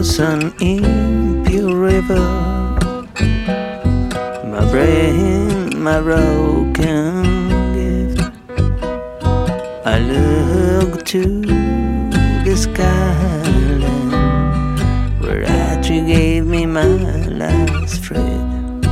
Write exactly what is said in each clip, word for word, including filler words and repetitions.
was an impure river. My brain, my broken gift. I look to the skyline where Atri gave me my last thread.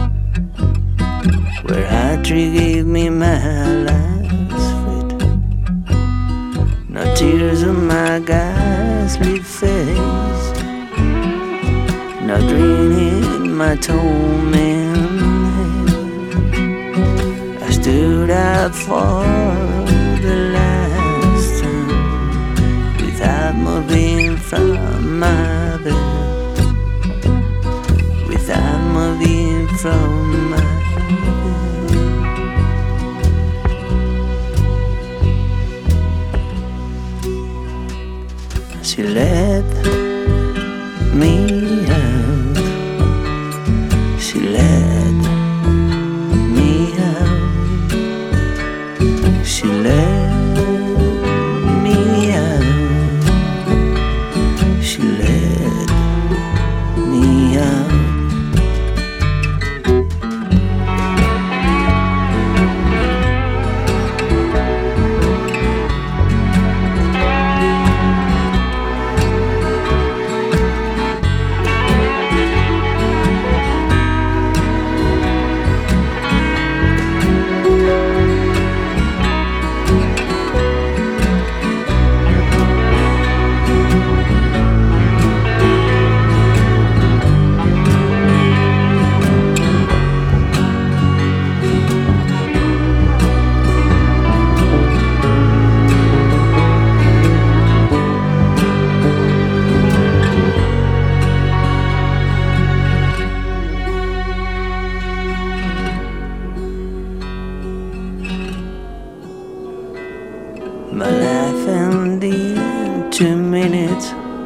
Where Atri gave me my last thread. No tears on my ghastly face. No green in my torment head. I stood out for the last time without moving from my bed. Without moving from my bed. She let me out. She let me out. She let me out. She let me out. My life ended in two minutes.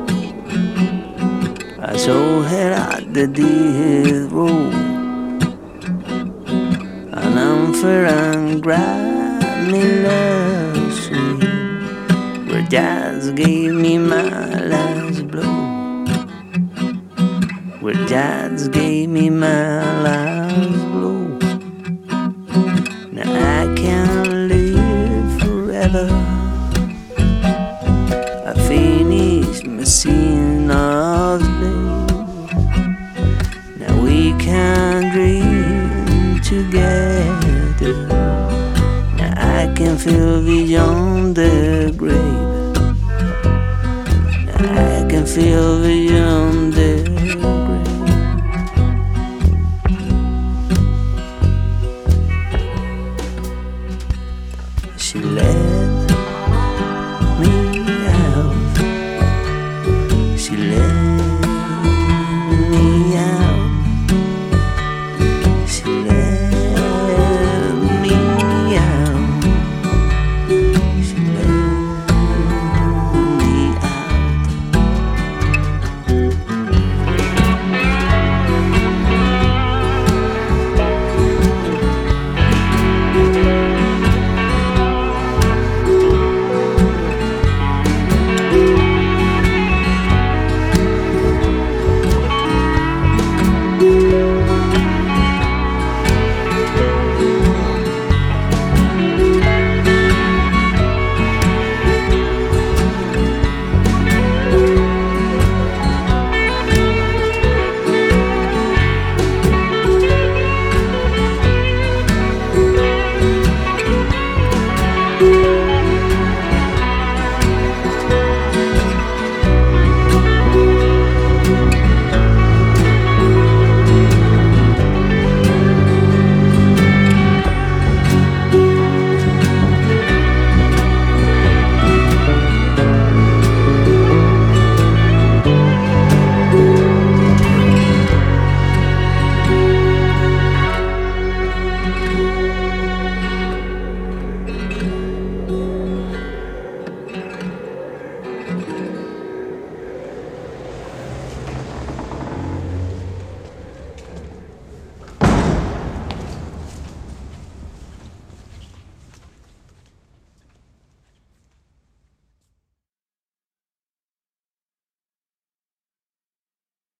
I saw her at the death row. An unfair and grammar scene where jazz gave me my last blow. Where jazz gave me my last blow. Now I can't live forever. I finished my scene of life. Now we can dream together. Now I can feel beyond the grave. Now I can feel beyond